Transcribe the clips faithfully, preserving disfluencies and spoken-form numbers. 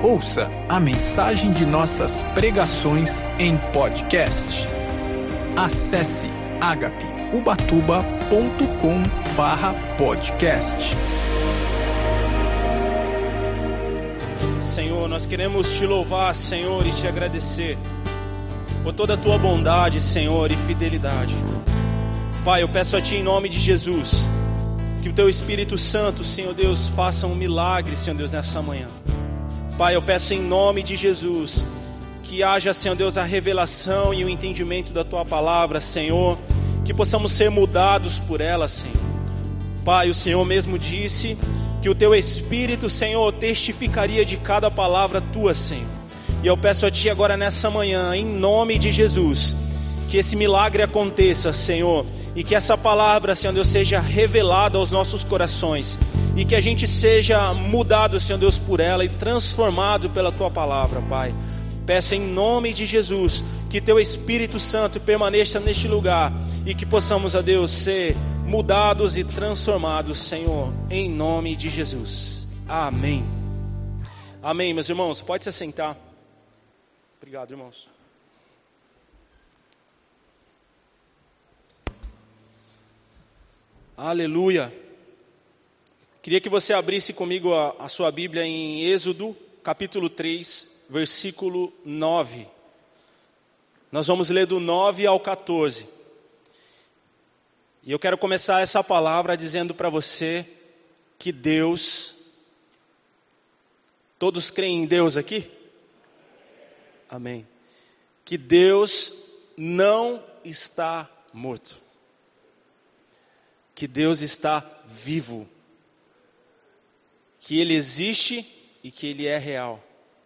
Ouça a mensagem de nossas pregações em podcast. Acesse agape ubatuba ponto com barra podcast. Senhor, nós queremos te louvar, Senhor, e te agradecer por toda a tua bondade, Senhor, e fidelidade. Pai, eu peço a ti em nome de Jesus, que o teu Espírito Santo, Senhor Deus, faça um milagre, Senhor Deus, nessa manhã. Pai, eu peço em nome de Jesus, que haja, Senhor Deus, a revelação e o entendimento da tua palavra, Senhor, que possamos ser mudados por ela, Senhor. Pai, o Senhor mesmo disse que o teu Espírito, Senhor, testificaria de cada palavra tua, Senhor. E eu peço a ti agora nessa manhã, em nome de Jesus, que esse milagre aconteça, Senhor, e que essa palavra, Senhor Deus, seja revelada aos nossos corações, e que a gente seja mudado, Senhor Deus, por ela e transformado pela tua palavra, Pai. Peço em nome de Jesus que teu Espírito Santo permaneça neste lugar e que possamos, a Deus, ser mudados e transformados, Senhor, em nome de Jesus. Amém. Amém, meus irmãos. Pode se assentar. Obrigado, irmãos. Aleluia. Queria que você abrisse comigo a, a sua Bíblia em Êxodo, capítulo três, versículo nove. Nós vamos ler do nove ao quatorze. E eu quero começar essa palavra dizendo para você que Deus... Todos creem em Deus aqui? Amém. Que Deus não está morto. Que Deus está vivo. Que Ele existe e que Ele é real.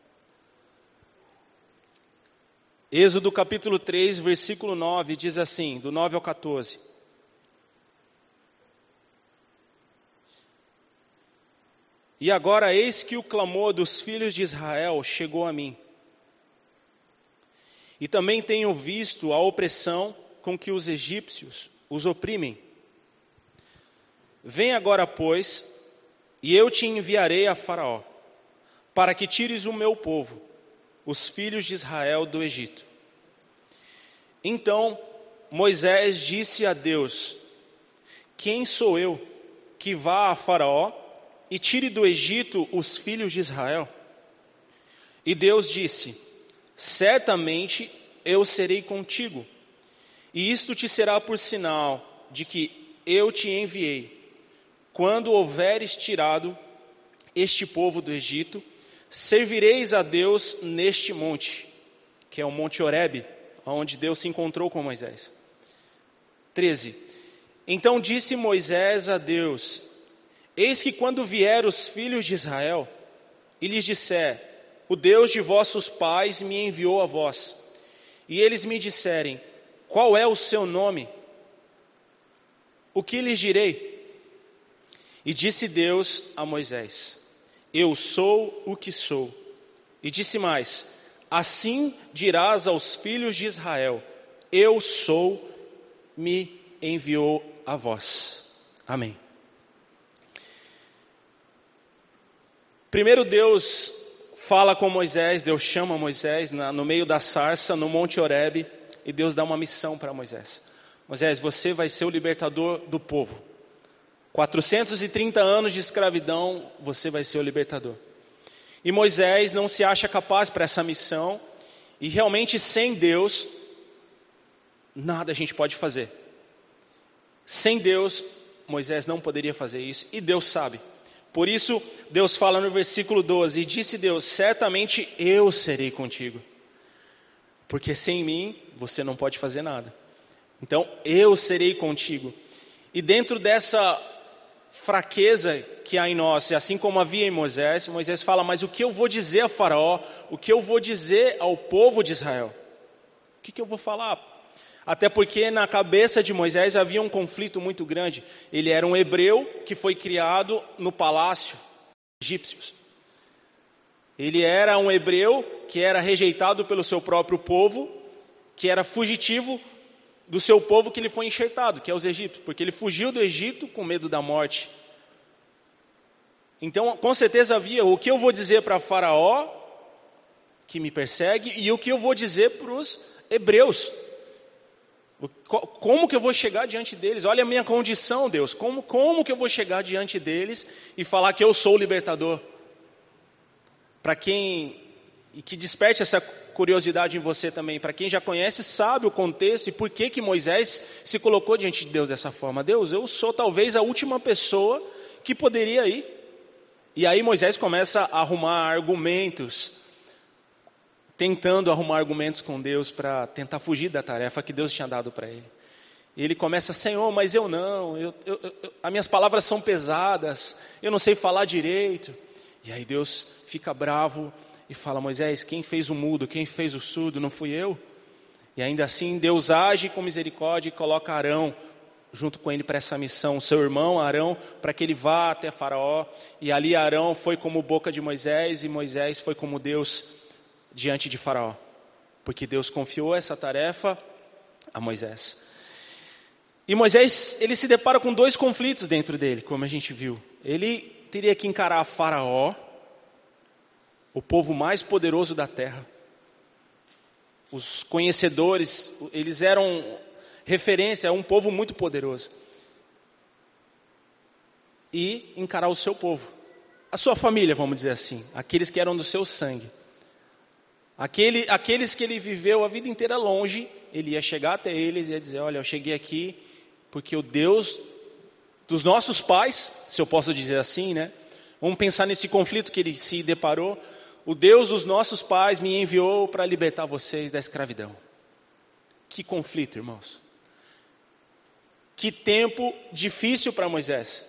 Êxodo capítulo três, versículo nove, diz assim, do nove ao quatorze. E agora eis que o clamor dos filhos de Israel chegou a mim. E também tenho visto a opressão com que os egípcios os oprimem. Vem agora, pois, e eu te enviarei a Faraó, para que tires o meu povo, os filhos de Israel, do Egito. Então Moisés disse a Deus: quem sou eu que vá a Faraó e tire do Egito os filhos de Israel? E Deus disse: certamente eu serei contigo, e isto te será por sinal de que eu te enviei. Quando houveres tirado este povo do Egito, servireis a Deus neste monte, que é o Monte Horebe, onde Deus se encontrou com Moisés. treze. Então disse Moisés a Deus: eis que quando vier os filhos de Israel, e lhes disser: o Deus de vossos pais me enviou a vós, e eles me disserem: qual é o seu nome? O que lhes direi? E disse Deus a Moisés: eu sou o que sou. E disse mais: assim dirás aos filhos de Israel: eu sou, me enviou a vós. Amém. Primeiro Deus fala com Moisés, Deus chama Moisés na, no meio da sarça, no Monte Horebe, e Deus dá uma missão para Moisés. Moisés, você vai ser o libertador do povo. quatrocentos e trinta anos de escravidão, você vai ser o libertador. E Moisés não se acha capaz para essa missão, e realmente sem Deus, nada a gente pode fazer. Sem Deus, Moisés não poderia fazer isso, e Deus sabe. Por isso, Deus fala no versículo doze, e disse Deus: certamente eu serei contigo, porque sem mim você não pode fazer nada. Então, eu serei contigo. E dentro dessa fraqueza que há em nós, assim como havia em Moisés, Moisés fala: mas o que eu vou dizer a Faraó? O que eu vou dizer ao povo de Israel? O que, que eu vou falar? Até porque na cabeça de Moisés havia um conflito muito grande. Ele era um hebreu que foi criado no palácio egípcios. Ele era um hebreu que era rejeitado pelo seu próprio povo, que era fugitivo do seu povo que ele foi enxertado, que é os egípcios, porque ele fugiu do Egito com medo da morte. Então, com certeza havia, o que eu vou dizer para Faraó que me persegue e o que eu vou dizer para os hebreus. Como que eu vou chegar diante deles? Olha a minha condição, Deus. Como, como que eu vou chegar diante deles e falar que eu sou o libertador? Para quem, e que desperte essa curiosidade em você também, para quem já conhece, sabe o contexto e por que que Moisés se colocou diante de Deus dessa forma. Deus, eu sou talvez a última pessoa que poderia ir. E aí Moisés começa a arrumar argumentos, tentando arrumar argumentos com Deus para tentar fugir da tarefa que Deus tinha dado para ele. E ele começa, Senhor, mas eu não, eu, eu, eu, as minhas palavras são pesadas, eu não sei falar direito. E aí Deus fica bravo e fala, Moisés, quem fez o mudo, quem fez o surdo, não fui eu? E ainda assim Deus age com misericórdia e coloca Arão junto com ele para essa missão, seu irmão Arão, para que ele vá até Faraó. E ali Arão foi como boca de Moisés e Moisés foi como Deus diante de Faraó, porque Deus confiou essa tarefa a Moisés. E Moisés, ele se depara com dois conflitos dentro dele, como a gente viu. Ele teria que encarar Faraó, o povo mais poderoso da terra. Os conhecedores, eles eram referência a um povo muito poderoso. E encarar o seu povo, a sua família, vamos dizer assim, aqueles que eram do seu sangue. Aquele, aqueles que ele viveu a vida inteira longe, ele ia chegar até eles e ia dizer, olha, eu cheguei aqui porque o Deus dos nossos pais, se eu posso dizer assim, né? Vamos pensar nesse conflito que ele se deparou. O Deus dos nossos pais me enviou para libertar vocês da escravidão. Que conflito, irmãos. Que tempo difícil para Moisés.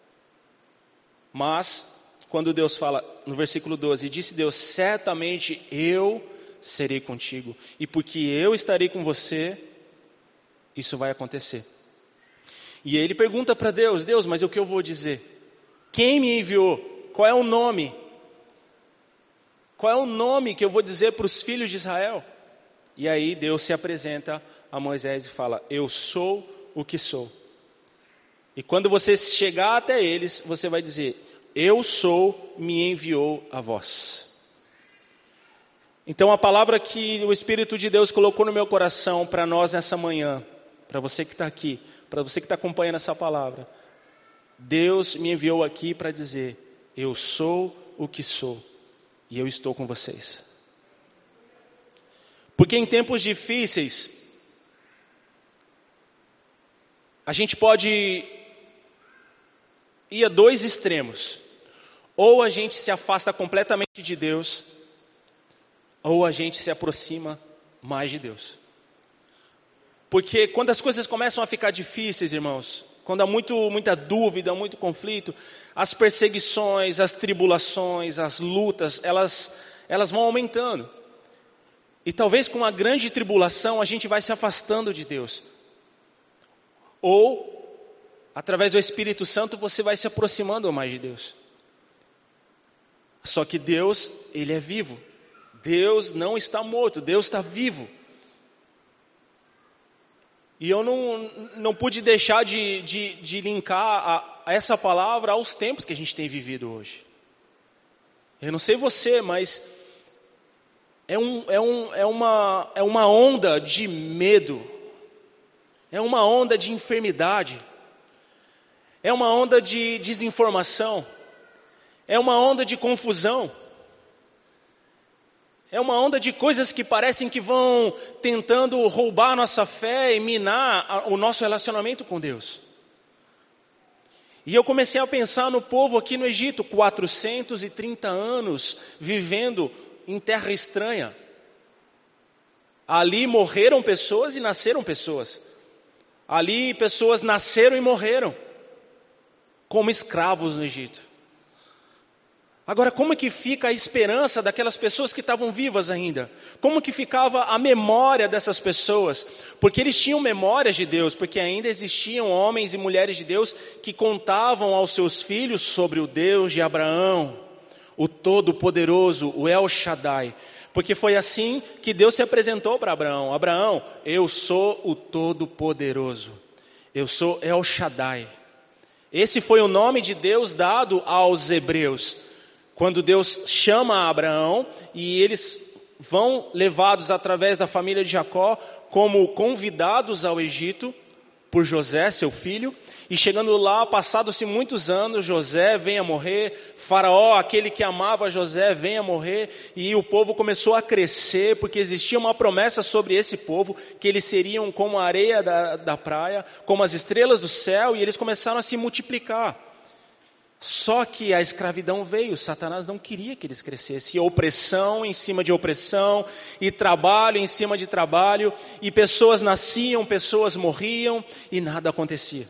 Mas quando Deus fala, no versículo doze, disse Deus, certamente eu serei contigo, e porque eu estarei com você, isso vai acontecer. E aí ele pergunta para Deus, Deus, mas o que eu vou dizer? Quem me enviou? Qual é o nome? Qual é o nome que eu vou dizer para os filhos de Israel? E aí Deus se apresenta a Moisés e fala, eu sou o que sou. E quando você chegar até eles, você vai dizer, eu sou, me enviou a vós. Então a palavra que o Espírito de Deus colocou no meu coração para nós nessa manhã, para você que está aqui, para você que está acompanhando essa palavra, Deus me enviou aqui para dizer, eu sou o que sou e eu estou com vocês. Porque em tempos difíceis, a gente pode ir a dois extremos. Ou a gente se afasta completamente de Deus, ou a gente se aproxima mais de Deus. Porque quando as coisas começam a ficar difíceis, irmãos, quando há muito, muita dúvida, muito conflito, as perseguições, as tribulações, as lutas, elas, elas vão aumentando. E talvez com uma grande tribulação a gente vai se afastando de Deus. Ou, através do Espírito Santo, você vai se aproximando mais de Deus. Só que Deus, Ele é vivo. Deus não está morto, Deus está vivo. E eu não, não pude deixar de, de, de linkar a, a essa palavra aos tempos que a gente tem vivido hoje. Eu não sei você, mas é, um, é, um, é, uma, é uma onda de medo. É uma onda de enfermidade. É uma onda de desinformação. É uma onda de confusão. É uma onda de coisas que parecem que vão tentando roubar a nossa fé e minar o nosso relacionamento com Deus. E eu comecei a pensar no povo aqui no Egito, quatrocentos e trinta anos vivendo em terra estranha. Ali morreram pessoas e nasceram pessoas. Ali pessoas nasceram e morreram como escravos no Egito. Agora, como é que fica a esperança daquelas pessoas que estavam vivas ainda? Como que ficava a memória dessas pessoas? Porque eles tinham memórias de Deus, porque ainda existiam homens e mulheres de Deus que contavam aos seus filhos sobre o Deus de Abraão, o Todo-Poderoso, o El Shaddai. Porque foi assim que Deus se apresentou para Abraão. Abraão, eu sou o Todo-Poderoso. Eu sou El Shaddai. Esse foi o nome de Deus dado aos hebreus. Quando Deus chama Abraão e eles vão levados através da família de Jacó como convidados ao Egito por José, seu filho, e chegando lá, passados-se muitos anos, José vem a morrer, Faraó, aquele que amava José, vem a morrer, e o povo começou a crescer, porque existia uma promessa sobre esse povo, que eles seriam como a areia da, da praia, como as estrelas do céu, e eles começaram a se multiplicar. Só que a escravidão veio, Satanás não queria que eles crescessem, e opressão em cima de opressão, e trabalho em cima de trabalho, e pessoas nasciam, pessoas morriam, e nada acontecia.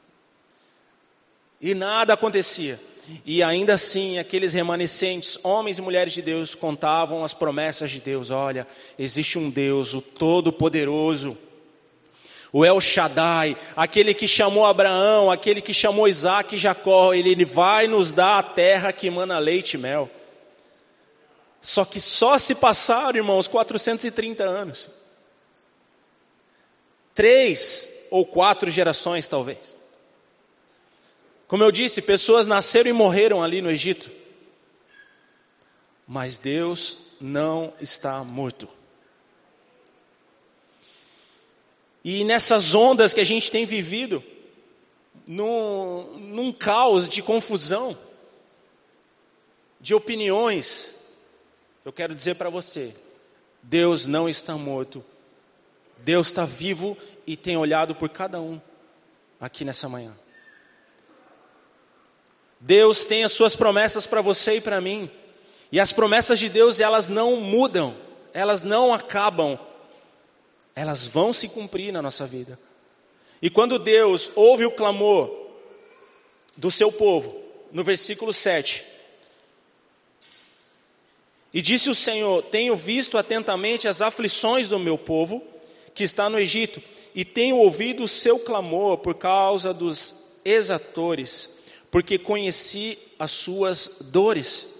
E nada acontecia. E ainda assim, aqueles remanescentes, homens e mulheres de Deus, contavam as promessas de Deus. Olha, existe um Deus, o Todo-Poderoso, o El Shaddai, aquele que chamou Abraão, aquele que chamou Isaac e Jacó, ele, ele vai nos dar a terra que emana leite e mel. Só que só se passaram, irmãos, quatrocentos e trinta anos. Três ou quatro gerações, talvez. Como eu disse, pessoas nasceram e morreram ali no Egito. Mas Deus não está morto. E nessas ondas que a gente tem vivido, num, num caos de confusão, de opiniões, eu quero dizer para você, Deus não está morto. Deus está vivo e tem olhado por cada um aqui nessa manhã. Deus tem as suas promessas para você e para mim. E as promessas de Deus, elas não mudam, elas não acabam. Elas vão se cumprir na nossa vida. E quando Deus ouve o clamor do seu povo, no versículo sete, e disse o Senhor: tenho visto atentamente as aflições do meu povo, que está no Egito, e tenho ouvido o seu clamor por causa dos exatores, porque conheci as suas dores.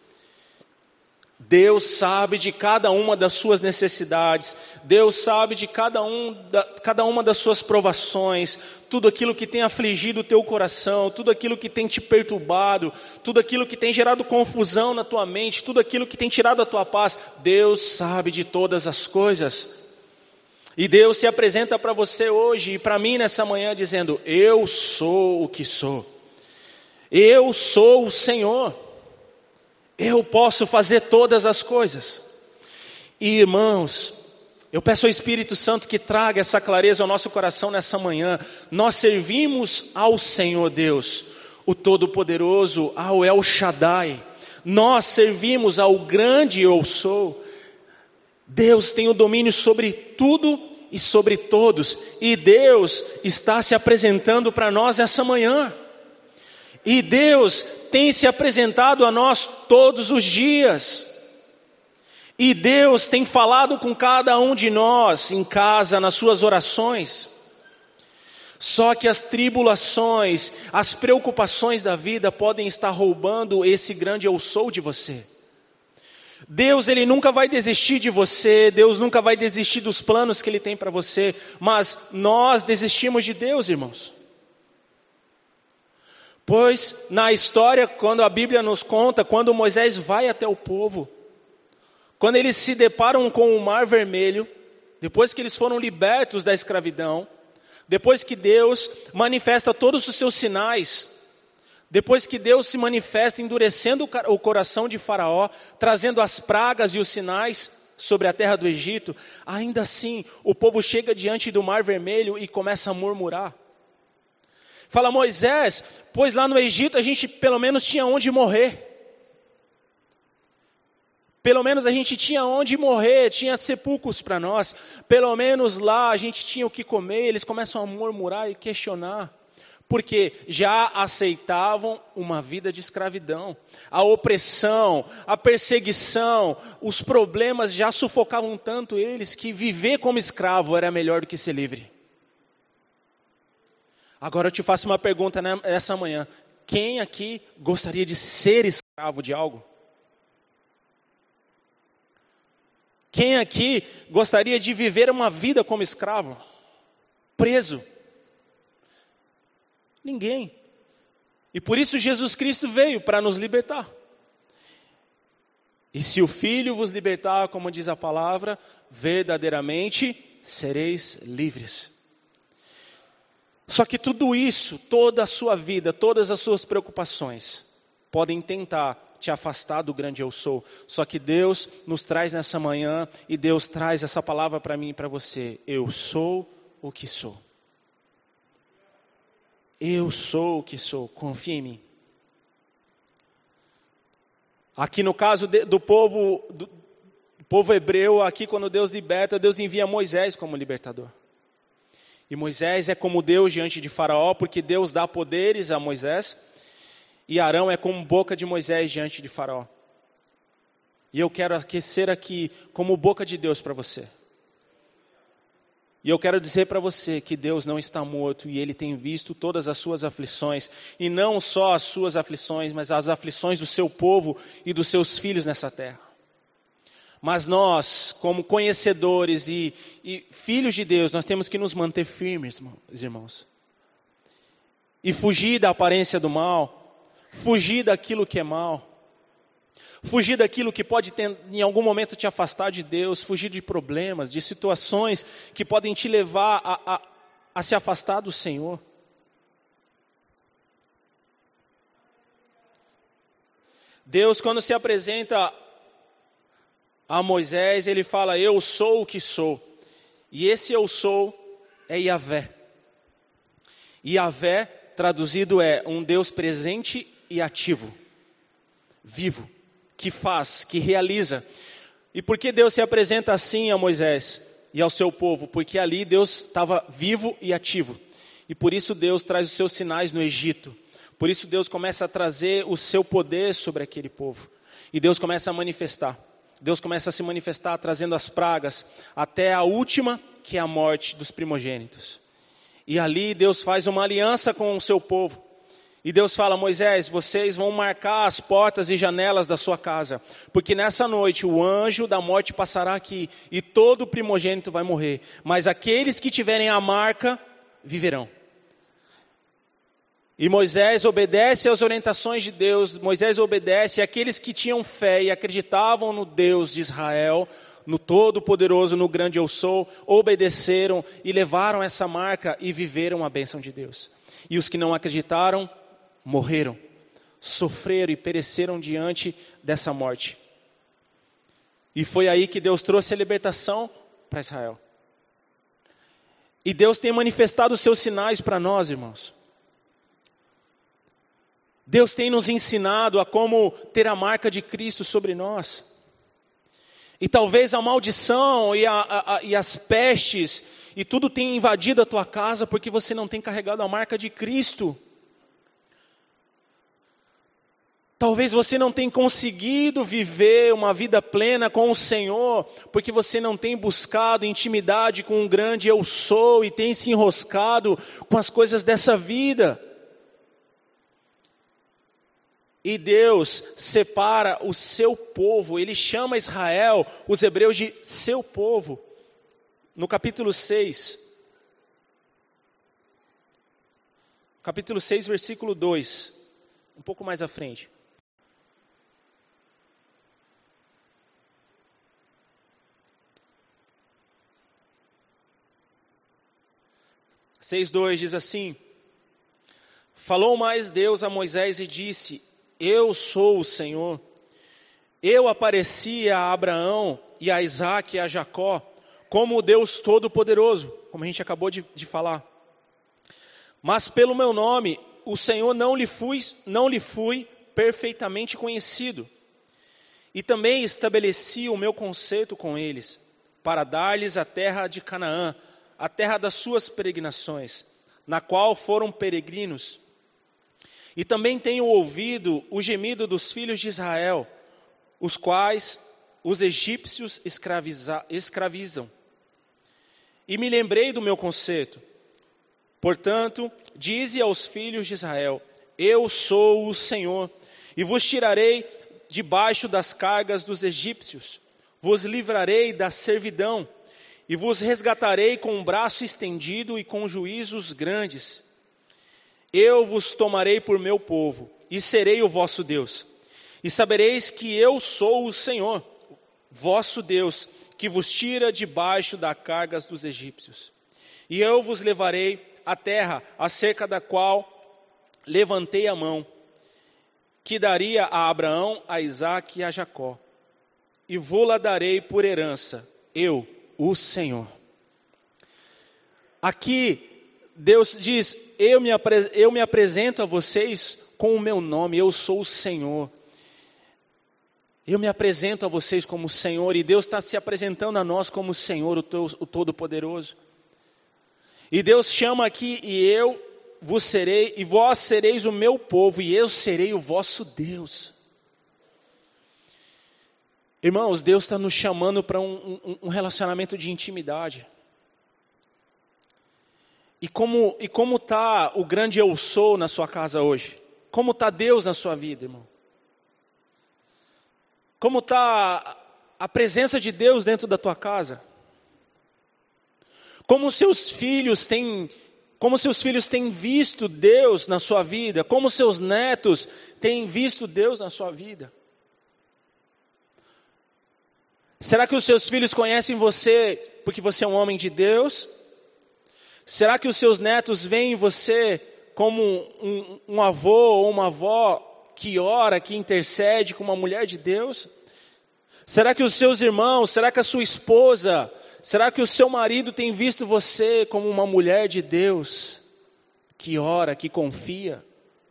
Deus sabe de cada uma das suas necessidades, Deus sabe de cada, um, da, cada uma das suas provações, tudo aquilo que tem afligido o teu coração, tudo aquilo que tem te perturbado, tudo aquilo que tem gerado confusão na tua mente, tudo aquilo que tem tirado a tua paz. Deus sabe de todas as coisas. E Deus se apresenta para você hoje e para mim nessa manhã dizendo: eu sou o que sou. Eu sou o Senhor, eu posso fazer todas as coisas. E irmãos, eu peço ao Espírito Santo que traga essa clareza ao nosso coração nessa manhã. Nós servimos ao Senhor Deus, o Todo-Poderoso, ao El Shaddai. Nós servimos ao grande Eu Sou. Deus tem o domínio sobre tudo e sobre todos. E Deus está se apresentando para nós essa manhã. E Deus tem se apresentado a nós todos os dias. E Deus tem falado com cada um de nós em casa, nas suas orações. Só que as tribulações, as preocupações da vida podem estar roubando esse grande eu sou de você. Deus, Ele nunca vai desistir de você, Deus nunca vai desistir dos planos que Ele tem para você, mas nós desistimos de Deus, irmãos. Pois na história, quando a Bíblia nos conta, quando Moisés vai até o povo, quando eles se deparam com o Mar Vermelho, depois que eles foram libertos da escravidão, depois que Deus manifesta todos os seus sinais, depois que Deus se manifesta endurecendo o coração de Faraó, trazendo as pragas e os sinais sobre a terra do Egito, ainda assim o povo chega diante do Mar Vermelho e começa a murmurar. Fala: Moisés, pois lá no Egito a gente pelo menos tinha onde morrer. Pelo menos a gente tinha onde morrer, tinha sepulcros para nós. Pelo menos lá a gente tinha o que comer. Eles começam a murmurar e questionar. Porque já aceitavam uma vida de escravidão. A opressão, a perseguição, os problemas já sufocavam tanto eles que viver como escravo era melhor do que ser livre. Agora eu te faço uma pergunta nessa manhã. Quem aqui gostaria de ser escravo de algo? Quem aqui gostaria de viver uma vida como escravo? Preso? Ninguém. E por isso Jesus Cristo veio para nos libertar. E se o Filho vos libertar, como diz a palavra, verdadeiramente sereis livres. Só que tudo isso, toda a sua vida, todas as suas preocupações, podem tentar te afastar do grande eu sou. Só que Deus nos traz nessa manhã, e Deus traz essa palavra para mim e para você. Eu sou o que sou. Eu sou o que sou, confia em mim. Aqui no caso de, do povo, do, do povo hebreu, aqui quando Deus liberta, Deus envia Moisés como libertador. E Moisés é como Deus diante de Faraó, porque Deus dá poderes a Moisés. E Arão é como boca de Moisés diante de Faraó. E eu quero aquecer aqui como boca de Deus para você. E eu quero dizer para você que Deus não está morto e Ele tem visto todas as suas aflições. E não só as suas aflições, mas as aflições do seu povo e dos seus filhos nessa terra. Mas nós, como conhecedores e, e filhos de Deus, nós temos que nos manter firmes, irmãos. E fugir da aparência do mal. Fugir daquilo que é mal. Fugir daquilo que pode ter, em algum momento te afastar de Deus. Fugir de problemas, de situações que podem te levar a, a, a se afastar do Senhor. Deus, quando se apresenta a Moisés, Ele fala, eu sou o que sou. E esse eu sou é Yahvé. Yahvé, traduzido é um Deus presente e ativo, vivo, que faz, que realiza. E por que Deus se apresenta assim a Moisés e ao seu povo? Porque ali Deus estava vivo e ativo. E por isso Deus traz os seus sinais no Egito. Por isso Deus começa a trazer o seu poder sobre aquele povo. E Deus começa a manifestar. Deus começa a se manifestar trazendo as pragas, até a última, que é a morte dos primogênitos. E ali Deus faz uma aliança com o seu povo. E Deus fala, Moisés, vocês vão marcar as portas e janelas da sua casa. Porque nessa noite o anjo da morte passará aqui. E todo primogênito vai morrer. Mas aqueles que tiverem a marca, viverão. E Moisés obedece às orientações de Deus. Moisés obedece àqueles que tinham fé e acreditavam no Deus de Israel, no Todo-Poderoso, no grande eu sou, obedeceram e levaram essa marca e viveram a bênção de Deus. E os que não acreditaram, morreram, sofreram e pereceram diante dessa morte. E foi aí que Deus trouxe a libertação para Israel. E Deus tem manifestado os seus sinais para nós, irmãos. Deus tem nos ensinado a como ter a marca de Cristo sobre nós. E talvez a maldição e, a, a, a, e as pestes e tudo tenha invadido a tua casa porque você não tem carregado a marca de Cristo. Talvez você não tenha conseguido viver uma vida plena com o Senhor, porque você não tem buscado intimidade com um grande eu sou e tem se enroscado com as coisas dessa vida. E Deus separa o seu povo, Ele chama Israel, os hebreus de seu povo. No capítulo seis, capítulo seis, versículo dois, um pouco mais à frente. seis, dois diz assim, falou mais Deus a Moisés e disse, eu sou o Senhor, eu apareci a Abraão e a Isaque e a Jacó, como o Deus Todo-Poderoso, como a gente acabou de, de falar. Mas pelo meu nome, o Senhor não lhe fui, não lhe fui perfeitamente conhecido. E também estabeleci o meu concerto com eles, para dar-lhes a terra de Canaã, a terra das suas peregrinações, na qual foram peregrinos. E também tenho ouvido o gemido dos filhos de Israel, os quais os egípcios escraviza, escravizam. E me lembrei do meu concerto. Portanto, dize aos filhos de Israel, eu sou o Senhor, e vos tirarei debaixo das cargas dos egípcios, vos livrarei da servidão, e vos resgatarei com um braço estendido e com juízos grandes. Eu vos tomarei por meu povo, e serei o vosso Deus. E sabereis que eu sou o Senhor, vosso Deus, que vos tira debaixo das cargas dos egípcios. E eu vos levarei à terra, acerca da qual levantei a mão, que daria a Abraão, a Isaque e a Jacó. E vou-la darei por herança, eu, o Senhor. Aqui, Deus diz, eu me, apre- eu me apresento a vocês com o meu nome, eu sou o Senhor. Eu me apresento a vocês como Senhor, e Deus está se apresentando a nós como Senhor, o, teu, o Todo-Poderoso. E Deus chama aqui, e eu vos serei, e vós sereis o meu povo, e eu serei o vosso Deus. Irmãos, Deus está nos chamando para um, um, um relacionamento de intimidade. E como e como está o grande eu sou na sua casa hoje? Como está Deus na sua vida, irmão? Como está a presença de Deus dentro da tua casa? Como seus filhos têm, como seus filhos têm visto Deus na sua vida? Como seus netos têm visto Deus na sua vida? Será que os seus filhos conhecem você porque você é um homem de Deus? Será que os seus netos veem você como um, um avô ou uma avó que ora, que intercede com uma mulher de Deus? Será que os seus irmãos, será que a sua esposa, será que o seu marido tem visto você como uma mulher de Deus, que ora, que confia?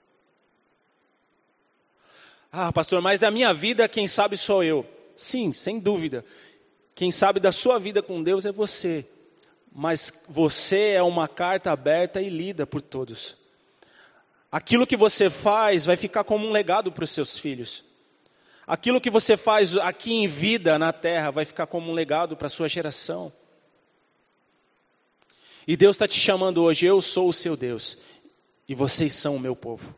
Ah, pastor, mas da minha vida quem sabe sou eu. Sim, sem dúvida. Quem sabe da sua vida com Deus é você. Mas você é uma carta aberta e lida por todos. Aquilo que você faz vai ficar como um legado para os seus filhos. Aquilo que você faz aqui em vida na terra vai ficar como um legado para a sua geração. E Deus está te chamando hoje, eu sou o seu Deus. E vocês são o meu povo.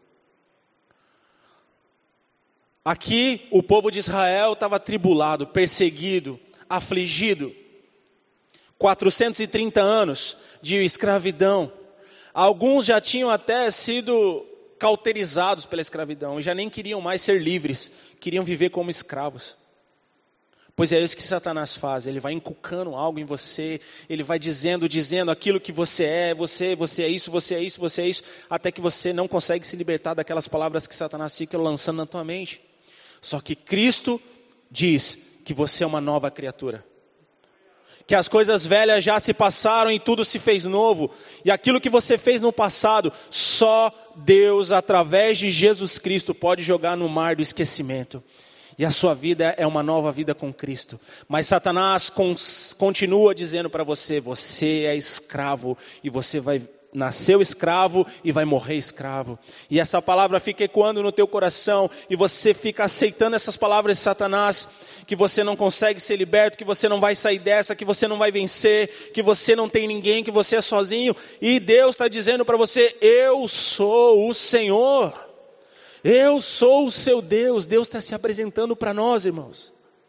Aqui o povo de Israel estava atribulado, perseguido, afligido. quatrocentos e trinta anos de escravidão. Alguns já tinham até sido cauterizados pela escravidão e já nem queriam mais ser livres, queriam viver como escravos. Pois é isso que Satanás faz, ele vai inculcando algo em você, ele vai dizendo, dizendo aquilo que você é, você, você é isso, você é isso, você é isso, até que você não consegue se libertar daquelas palavras que Satanás fica lançando na tua mente. Só que Cristo diz que você é uma nova criatura. Que as coisas velhas já se passaram e tudo se fez novo. E aquilo que você fez no passado, só Deus, através de Jesus Cristo, pode jogar no mar do esquecimento. E a sua vida é uma nova vida com Cristo. Mas Satanás continua dizendo para você, você é escravo e você vai nasceu escravo e vai morrer escravo. E essa palavra fica ecoando no teu coração e você fica aceitando essas palavras de Satanás, que você não consegue ser liberto, que você não vai sair dessa, que você não vai vencer, que você não tem ninguém, que você é sozinho. E Deus está dizendo para você, eu sou o Senhor. Eu sou o seu Deus. Deus está se apresentando para nós, irmãos.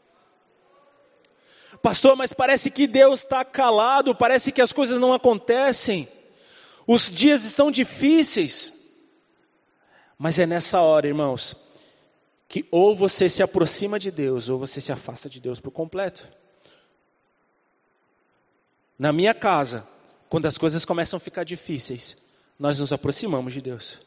Pastor, mas parece que Deus está calado, parece que as coisas não acontecem. Os dias estão difíceis. Mas é nessa hora, irmãos, que ou você se aproxima de Deus, ou você se afasta de Deus por completo. Na minha casa, quando as coisas começam a ficar difíceis, nós nos aproximamos de Deus.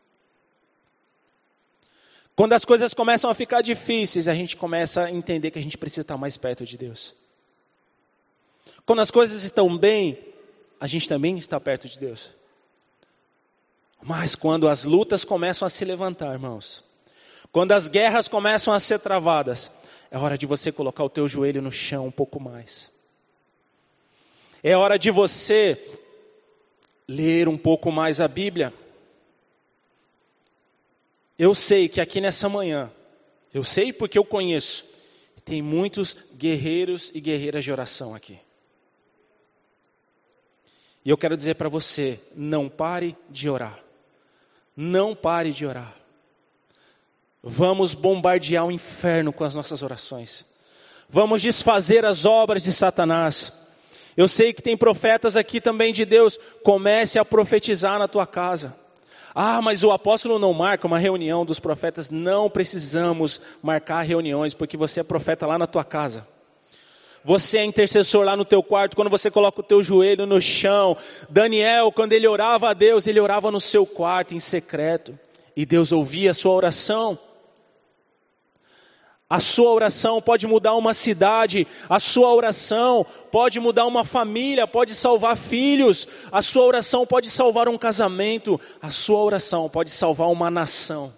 Quando as coisas começam a ficar difíceis, a gente começa a entender que a gente precisa estar mais perto de Deus. Quando as coisas estão bem, a gente também está perto de Deus. Mas quando as lutas começam a se levantar, irmãos, quando as guerras começam a ser travadas, é hora de você colocar o teu joelho no chão um pouco mais. É hora de você ler um pouco mais a Bíblia. Eu sei que aqui nessa manhã, eu sei porque eu conheço, tem muitos guerreiros e guerreiras de oração aqui. E eu quero dizer para você, não pare de orar. Não pare de orar. Vamos bombardear o inferno com as nossas orações. Vamos desfazer as obras de Satanás. Eu sei que tem profetas aqui também de Deus. Comece a profetizar na tua casa. Ah, mas o apóstolo não marca uma reunião dos profetas. Não precisamos marcar reuniões, porque você é profeta lá na tua casa. Você é intercessor lá no teu quarto, quando você coloca o teu joelho no chão. Daniel, quando ele orava a Deus, ele orava no seu quarto, em secreto. E Deus ouvia a sua oração. A sua oração pode mudar uma cidade, a sua oração pode mudar uma família, pode salvar filhos, a sua oração pode salvar um casamento, a sua oração pode salvar uma nação.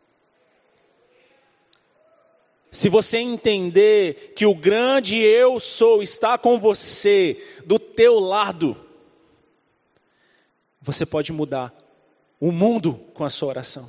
Se você entender que o grande eu sou está com você, do teu lado, você pode mudar o mundo com a sua oração.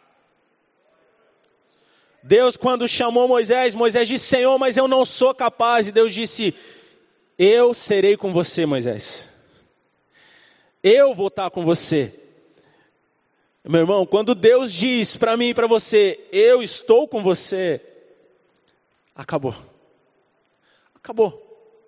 Deus, quando chamou Moisés, Moisés disse: Senhor, mas eu não sou capaz. E Deus disse: eu serei com você, Moisés. Eu vou estar com você. Meu irmão, quando Deus diz para mim e para você: eu estou com você, acabou. Acabou.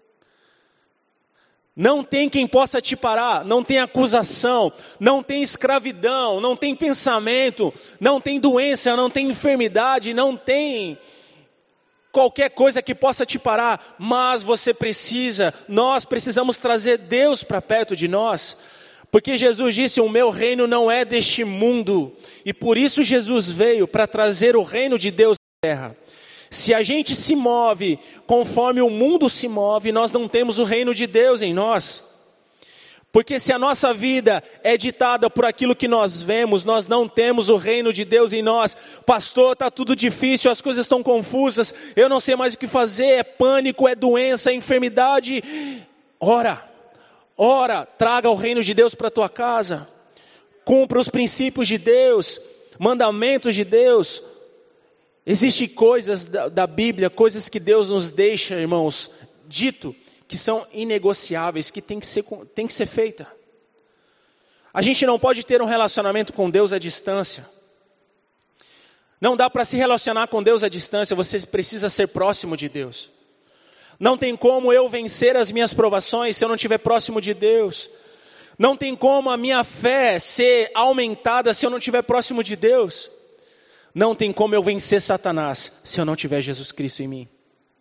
Não tem quem possa te parar, não tem acusação, não tem escravidão, não tem pensamento, não tem doença, não tem enfermidade, não tem qualquer coisa que possa te parar. Mas você precisa, nós precisamos trazer Deus para perto de nós. Porque Jesus disse: o meu reino não é deste mundo. E por isso Jesus veio para trazer o reino de Deus à terra. Se a gente se move conforme o mundo se move, nós não temos o reino de Deus em nós. Porque se a nossa vida é ditada por aquilo que nós vemos, nós não temos o reino de Deus em nós. Pastor, está tudo difícil, as coisas estão confusas, eu não sei mais o que fazer, é pânico, é doença, é enfermidade. Ora, ora, traga o reino de Deus para a tua casa. Cumpra os princípios de Deus, mandamentos de Deus. Existem coisas da, da Bíblia, coisas que Deus nos deixa, irmãos, dito, que são inegociáveis, que tem que ser, tem que ser feita. A gente não pode ter um relacionamento com Deus à distância. Não dá para se relacionar com Deus à distância, você precisa ser próximo de Deus. Não tem como eu vencer as minhas provações se eu não estiver próximo de Deus. Não tem como a minha fé ser aumentada se eu não estiver próximo de Deus. Não tem como eu vencer Satanás se eu não tiver Jesus Cristo em mim.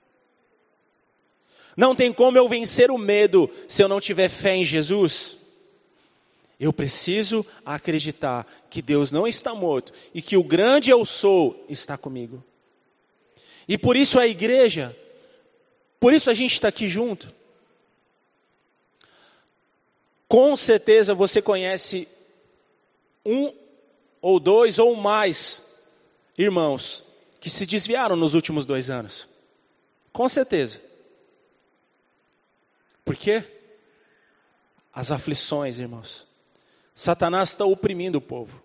Não tem como eu vencer o medo se eu não tiver fé em Jesus. Eu preciso acreditar que Deus não está morto e que o grande eu sou está comigo. E por isso a igreja, por isso a gente está aqui junto. Com certeza você conhece um ou dois ou mais irmãos que se desviaram nos últimos dois anos. Com certeza. Por quê? As aflições, irmãos. Satanás está oprimindo o povo.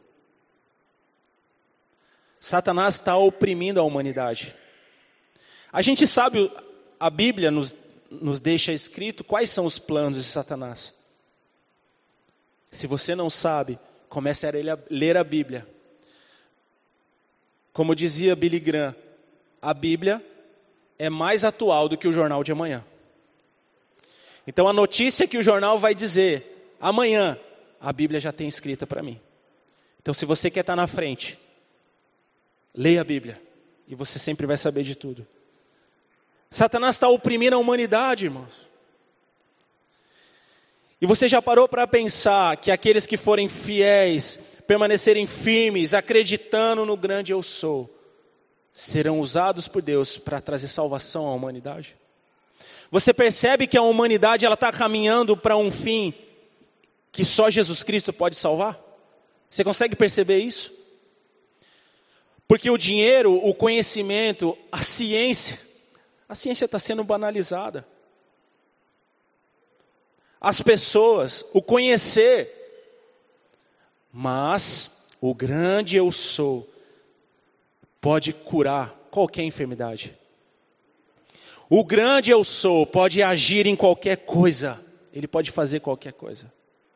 Satanás está oprimindo a humanidade. A gente sabe, a Bíblia nos, nos deixa escrito quais são os planos de Satanás. Se você não sabe, comece a ler a Bíblia. Como dizia Billy Graham, a Bíblia é mais atual do que o jornal de amanhã. Então a notícia que o jornal vai dizer amanhã, a Bíblia já tem escrita para mim. Então se você quer estar na frente, leia a Bíblia e você sempre vai saber de tudo. Satanás está oprimindo a humanidade, irmãos. E você já parou para pensar que aqueles que forem fiéis, permanecerem firmes, acreditando no grande eu sou, serão usados por Deus para trazer salvação à humanidade? Você percebe que a humanidade ela está caminhando para um fim que só Jesus Cristo pode salvar? Você consegue perceber isso? Porque o dinheiro, o conhecimento, a ciência, a ciência está sendo banalizada. As pessoas, o conhecer, mas o grande eu sou pode curar qualquer enfermidade. O grande eu sou pode agir em qualquer coisa. Ele pode fazer qualquer coisa.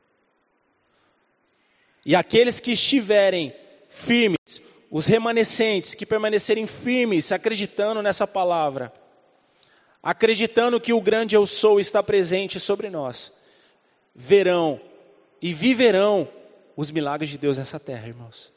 E aqueles que estiverem firmes, os remanescentes que permanecerem firmes, acreditando nessa palavra, acreditando que o grande eu sou está presente sobre nós, verão e viverão os milagres de Deus nessa terra, irmãos.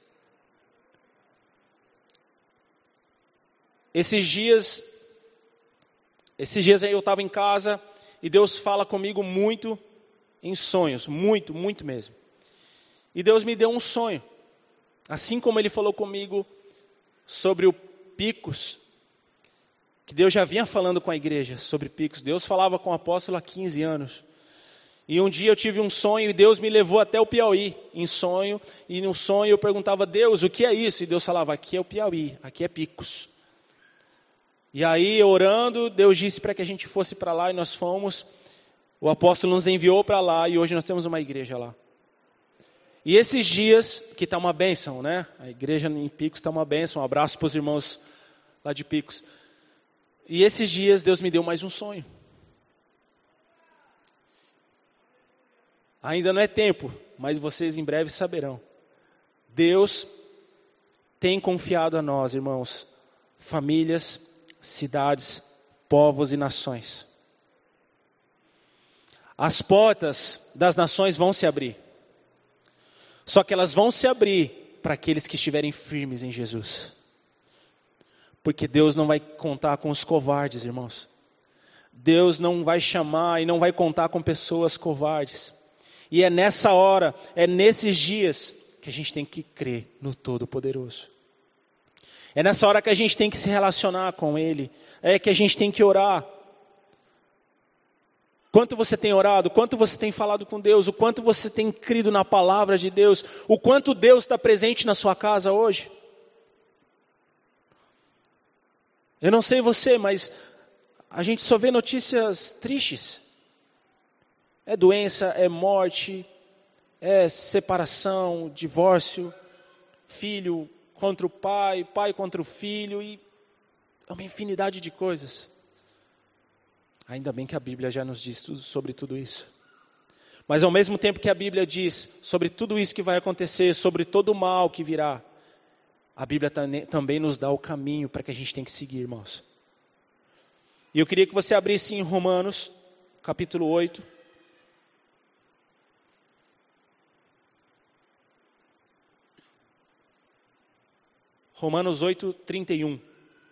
Esses dias, esses dias aí eu estava em casa e Deus fala comigo muito em sonhos, muito, muito mesmo. E Deus me deu um sonho, assim como Ele falou comigo sobre o Picos, que Deus já vinha falando com a igreja sobre Picos. Deus falava com o apóstolo há quinze anos. E um dia eu tive um sonho e Deus me levou até o Piauí, em sonho. E no sonho eu perguntava, Deus, o que é isso? E Deus falava, aqui é o Piauí, aqui é Picos. E aí, orando, Deus disse para que a gente fosse para lá e nós fomos. O apóstolo nos enviou para lá e hoje nós temos uma igreja lá. E esses dias, que está uma bênção, né? A igreja em Picos está uma bênção. Um abraço para os irmãos lá de Picos. E esses dias Deus me deu mais um sonho. Ainda não é tempo, mas vocês em breve saberão. Deus tem confiado a nós, irmãos, famílias, cidades, povos e nações. As portas das nações vão se abrir. Só que elas vão se abrir para aqueles que estiverem firmes em Jesus. Porque Deus não vai contar com os covardes, irmãos. Deus não vai chamar e não vai contar com pessoas covardes. E é nessa hora, é nesses dias que a gente tem que crer no Todo-Poderoso. É nessa hora que a gente tem que se relacionar com Ele. É que a gente tem que orar. Quanto você tem orado, quanto você tem falado com Deus, o quanto você tem crido na palavra de Deus, o quanto Deus está presente na sua casa hoje. Eu não sei você, mas a gente só vê notícias tristes. É doença, é morte, é separação, divórcio, filho contra o pai, pai contra o filho, e é uma infinidade de coisas. Ainda bem que a Bíblia já nos diz tudo sobre tudo isso. Mas ao mesmo tempo que a Bíblia diz sobre tudo isso que vai acontecer, sobre todo o mal que virá, a Bíblia também nos dá o caminho para que a gente tem que seguir, irmãos. E eu queria que você abrisse em Romanos, capítulo oito. Romanos oito, trinta e um.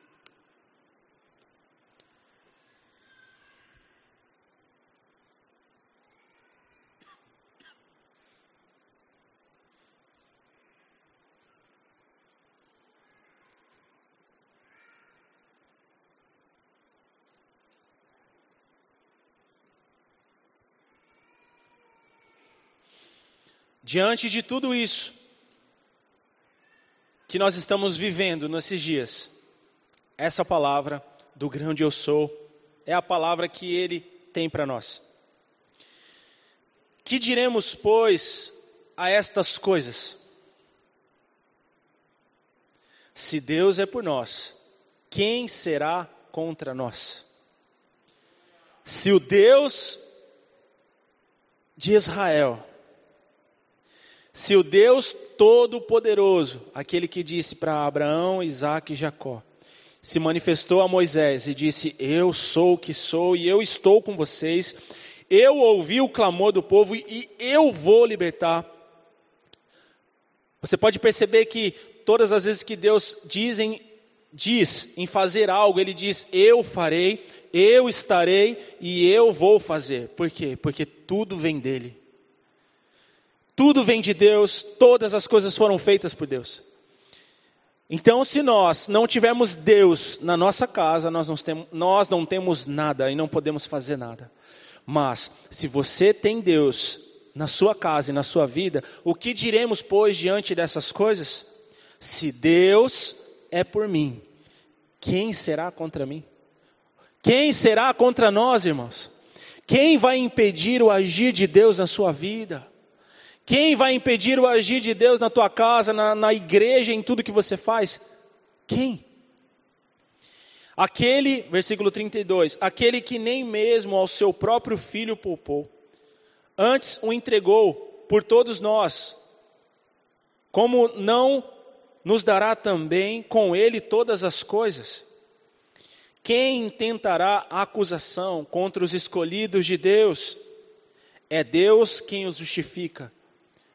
Diante de tudo isso que nós estamos vivendo nesses dias, essa palavra do grande eu sou é a palavra que Ele tem para nós. Que diremos, pois, a estas coisas? Se Deus é por nós, quem será contra nós? Se o Deus de Israel, se o Deus Todo-Poderoso, aquele que disse para Abraão, Isaque e Jacó, se manifestou a Moisés e disse, eu sou o que sou e eu estou com vocês, eu ouvi o clamor do povo e eu vou libertar. Você pode perceber que todas as vezes que Deus dizem, diz em fazer algo, Ele diz, eu farei, eu estarei e eu vou fazer. Por quê? Porque tudo vem dEle. Tudo vem de Deus, todas as coisas foram feitas por Deus. Então, se nós não tivermos Deus na nossa casa, nós não temos, nós não temos nada e não podemos fazer nada. Mas, se você tem Deus na sua casa e na sua vida, o que diremos, pois, diante dessas coisas? Se Deus é por mim, quem será contra mim? Quem será contra nós, irmãos? Quem vai impedir o agir de Deus na sua vida? Quem vai impedir o agir de Deus na tua casa, na, na igreja, em tudo que você faz? Quem? Aquele, versículo trinta e dois, aquele que nem mesmo ao seu próprio filho poupou, antes o entregou por todos nós, como não nos dará também com ele todas as coisas? Quem intentará acusação contra os escolhidos de Deus? É Deus quem os justifica.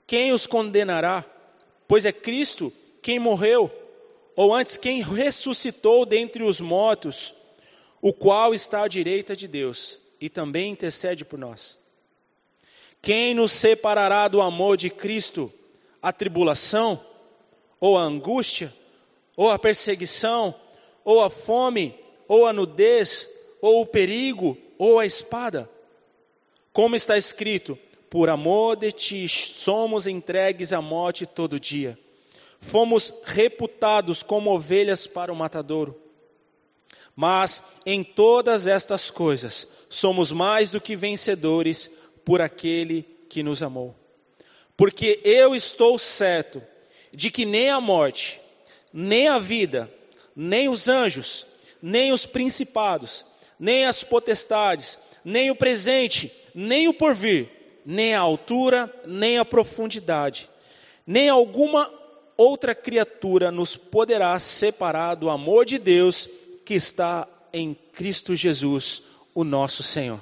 quem os condenará? Pois é Cristo quem morreu, ou antes quem ressuscitou dentre os mortos, o qual está à direita de Deus e também intercede por nós. Quem nos separará do amor de Cristo? A tribulação, ou a angústia, ou a perseguição, ou a fome, ou a nudez, ou o perigo, ou a espada? Como está escrito, por amor de ti somos entregues à morte todo dia. Fomos reputados como ovelhas para o matadouro. Mas em todas estas coisas somos mais do que vencedores por aquele que nos amou. Porque eu estou certo de que nem a morte, nem a vida, nem os anjos, nem os principados, nem as potestades, nem o presente, nem o porvir, nem a altura, nem a profundidade, nem alguma outra criatura nos poderá separar do amor de Deus que está em Cristo Jesus, o nosso Senhor.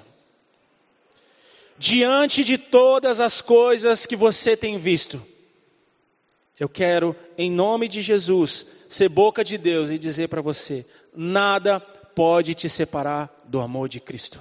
Diante de todas as coisas que você tem visto, eu quero, em nome de Jesus, ser boca de Deus e dizer para você, nada pode te separar do amor de Cristo.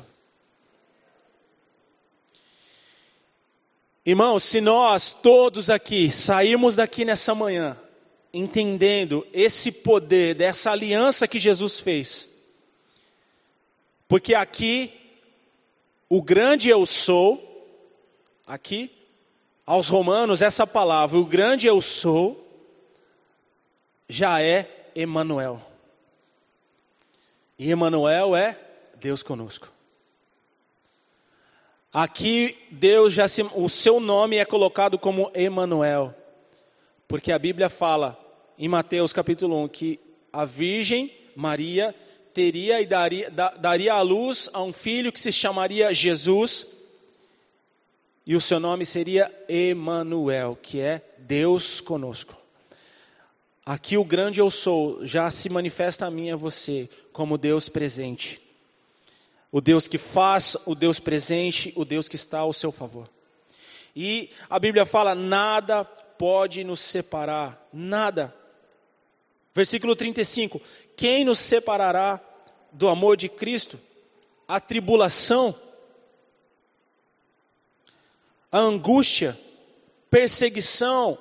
Irmãos, se nós todos aqui sairmos daqui nessa manhã, entendendo esse poder dessa aliança que Jesus fez, porque aqui, o grande eu sou, aqui, aos romanos, essa palavra, o grande eu sou, já é Emanuel. E Emanuel é Deus conosco. Aqui Deus já se, o seu nome é colocado como Emanuel, porque a Bíblia fala em Mateus capítulo um que a Virgem Maria teria e daria, da, daria à luz a um filho que se chamaria Jesus, e o seu nome seria Emanuel, que é Deus conosco. Aqui o grande eu sou já se manifesta a mim e a você como Deus presente. O Deus que faz, o Deus presente, o Deus que está ao seu favor. E a Bíblia fala, nada pode nos separar, nada. Versículo trinta e cinco, quem nos separará do amor de Cristo? A tribulação, a angústia, perseguição,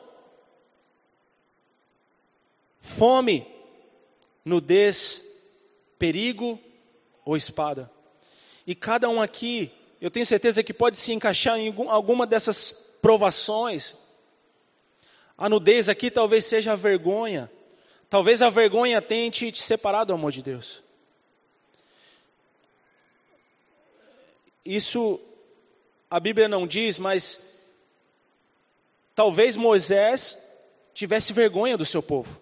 fome, nudez, perigo ou espada. E cada um aqui, eu tenho certeza que pode se encaixar em alguma dessas provações. A nudez aqui talvez seja a vergonha. Talvez a vergonha tente te separar do amor de Deus. Isso a Bíblia não diz, mas talvez Moisés tivesse vergonha do seu povo.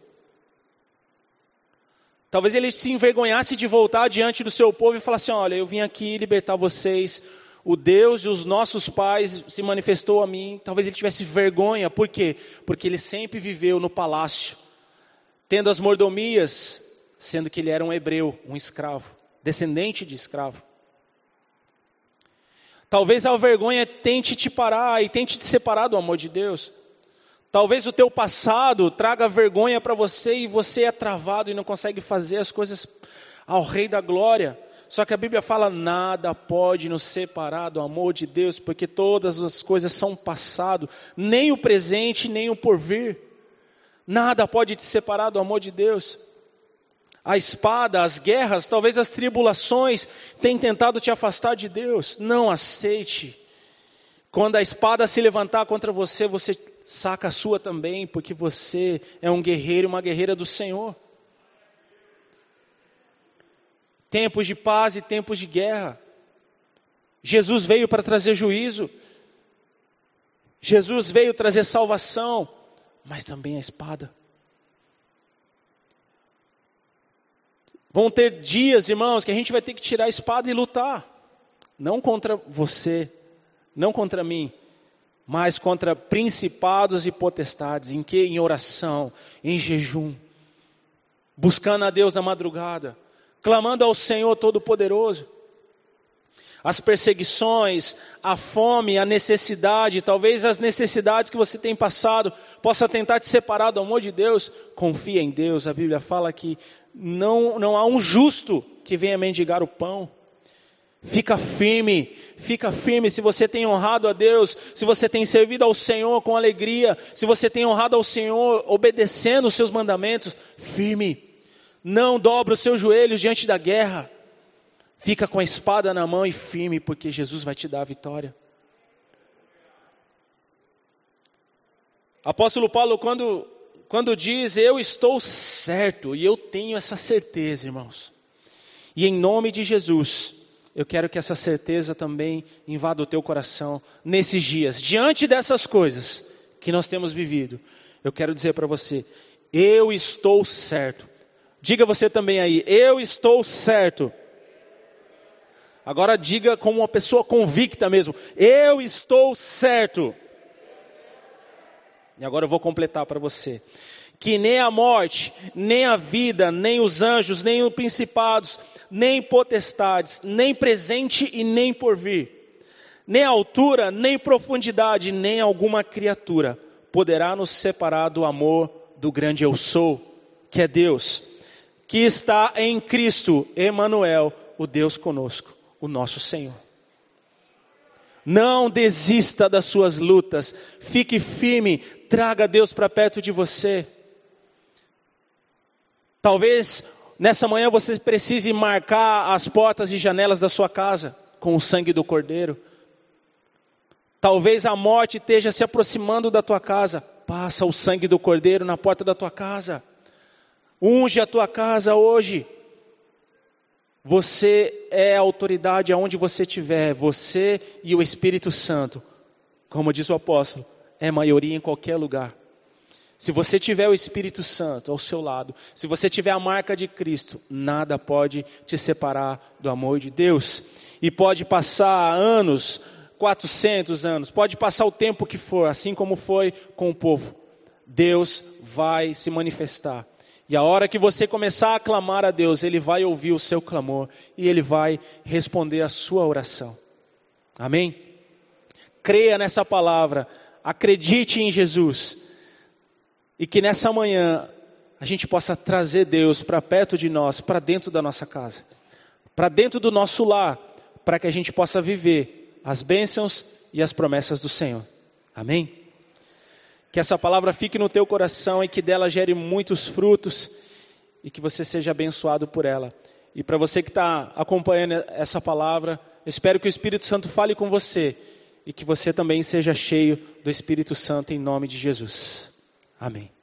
Talvez ele se envergonhasse de voltar diante do seu povo e falar assim, olha, eu vim aqui libertar vocês, o Deus dos nossos pais se manifestou a mim. Talvez ele tivesse vergonha, por quê? Porque ele sempre viveu no palácio, tendo as mordomias, sendo que ele era um hebreu, um escravo, descendente de escravo. Talvez a vergonha tente te parar e tente te separar do amor de Deus. Talvez o teu passado traga vergonha para você e você é travado e não consegue fazer as coisas ao Rei da Glória. Só que a Bíblia fala, nada pode nos separar do amor de Deus, porque todas as coisas são passado, nem o presente, nem o porvir. Nada pode te separar do amor de Deus. A espada, as guerras, talvez as tribulações tenham tentado te afastar de Deus. Não aceite. Quando a espada se levantar contra você, você saca a sua também, porque você é um guerreiro, uma guerreira do Senhor. Tempos de paz e tempos de guerra. Jesus veio para trazer juízo. Jesus veio trazer salvação, mas também a espada. Vão ter dias, irmãos, que a gente vai ter que tirar a espada e lutar. Não contra você, não contra mim, mas contra principados e potestades. Em que? Em oração, em jejum, buscando a Deus na madrugada, clamando ao Senhor Todo-Poderoso. As perseguições, a fome, a necessidade, talvez as necessidades que você tem passado, possa tentar te separar do amor de Deus. Confia em Deus. A Bíblia fala que não, não há um justo que venha mendigar o pão. Fica firme, fica firme. Se você tem honrado a Deus, se você tem servido ao Senhor com alegria, se você tem honrado ao Senhor obedecendo os seus mandamentos, firme. Não dobre os seus joelhos diante da guerra. Fica com a espada na mão e firme, porque Jesus vai te dar a vitória. Apóstolo Paulo, quando, quando diz, eu estou certo, e eu tenho essa certeza, irmãos. E em nome de Jesus, eu quero que essa certeza também invada o teu coração nesses dias. Diante dessas coisas que nós temos vivido, eu quero dizer para você, eu estou certo. Diga você também aí, eu estou certo. Agora diga como uma pessoa convicta mesmo, eu estou certo. E agora eu vou completar para você. Que nem a morte, nem a vida, nem os anjos, nem os principados, nem potestades, nem presente e nem porvir, nem altura, nem profundidade, nem alguma criatura poderá nos separar do amor do grande eu sou, que é Deus, que está em Cristo, Emanuel, o Deus conosco. O nosso Senhor. Não desista das suas lutas. Fique firme. Traga Deus para perto de você. Talvez nessa manhã você precise marcar as portas e janelas da sua casa com o sangue do Cordeiro. Talvez a morte esteja se aproximando da tua casa. Passa o sangue do Cordeiro na porta da tua casa. Unge a tua casa hoje. Você é autoridade aonde você estiver, você e o Espírito Santo, como diz o apóstolo, é maioria em qualquer lugar. Se você tiver o Espírito Santo ao seu lado, se você tiver a marca de Cristo, nada pode te separar do amor de Deus. E pode passar anos, quatrocentos anos, pode passar o tempo que for, assim como foi com o povo. Deus vai se manifestar. E a hora que você começar a clamar a Deus, Ele vai ouvir o seu clamor e Ele vai responder a sua oração. Amém? Creia nessa palavra, acredite em Jesus e que nessa manhã a gente possa trazer Deus para perto de nós, para dentro da nossa casa, para dentro do nosso lar, para que a gente possa viver as bênçãos e as promessas do Senhor. Amém? Que essa palavra fique no teu coração e que dela gere muitos frutos e que você seja abençoado por ela. E para você que está acompanhando essa palavra, eu espero que o Espírito Santo fale com você e que você também seja cheio do Espírito Santo em nome de Jesus. Amém.